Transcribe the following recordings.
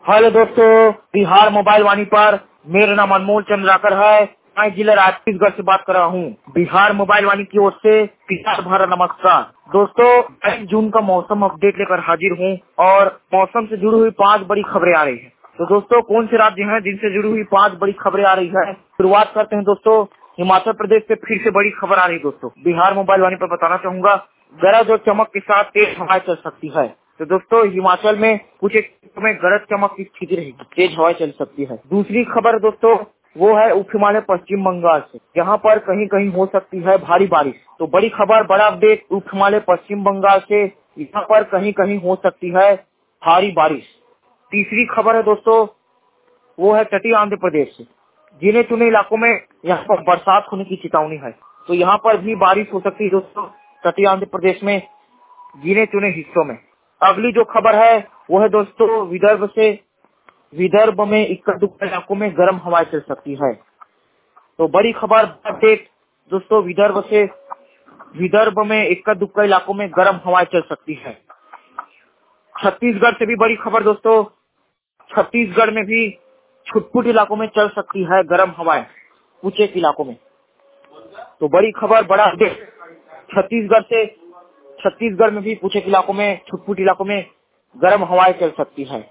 Hello दोस्तों, Bihar mobile वाणी पर मेरा नाम अनमोल चंद्राकर है। मैं जिला छत्तीसगढ़ से बात कर रहा हूँ। बिहार मोबाइल वाणी की ओर से प्यार भरा नमस्कार। दोस्तों, 22 जून का मौसम अपडेट लेकर हाजिर हूँ और मौसम से जुड़ी हुई 5 बड़ी खबरें आ रही है। तो दोस्तों, कौन से राज्य हैं जिनसे जुड़ी हुई 5 बड़ी खबरें आ रही है? शुरुआत करते हैं दोस्तों। हिमाचल प्रदेश से फिर से बड़ी खबर आ रही है दोस्तों। बिहार मोबाइल वाणी पर बताना चाहूंगा, गरज और चमक के साथ तेज हवाएं चल सकती है। तो दोस्तों, हिमाचल में कुछ एक में गरज चमक की स्थिति रहेगी, तेज हवाएं चल सकती है। दूसरी खबर दोस्तों वो है उप हिमालय पश्चिम बंगाल से, जहां पर कहीं कहीं हो सकती है भारी बारिश। तो बड़ी खबर, बड़ा अपडेट उप हिमालय पश्चिम बंगाल से, यहाँ पर कहीं कहीं हो सकती है भारी बारिश। तीसरी खबर है दोस्तों वो है तटीय आंध्र प्रदेश से, गिने चुने इलाकों में यहाँ पर बरसात होने की चेतावनी है। तो यहाँ पर भी बारिश हो सकती है दोस्तों, तटीय आंध्र प्रदेश में गिने चुने हिस्सों में। अगली जो खबर है वो है दोस्तों विदर्भ से, विदर्भ में इक्का दुक्का इलाकों में गर्म हवाएं चल सकती है। तो बड़ी खबर अपडेट दोस्तों विदर्भ से, विदर्भ में इक्का दुक्का इलाकों में गर्म हवाएं चल सकती है। छत्तीसगढ़ से भी बड़ी खबर दोस्तों, छत्तीसगढ़ में भी छुटपुट इलाकों में चल सकती है गर्म हवाएं, कुछ एक इलाकों में। तो बड़ी खबर, बड़ा अपडेट छत्तीसगढ़ से, छत्तीसगढ़ में भी कुछ एक इलाकों में, छुटपुट इलाकों में गर्म हवाएं चल सकती है।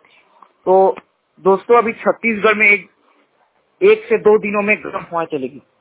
तो दोस्तों, अभी छत्तीसगढ़ में एक से 2 दिनों में गर्म हवाएं चलेगी।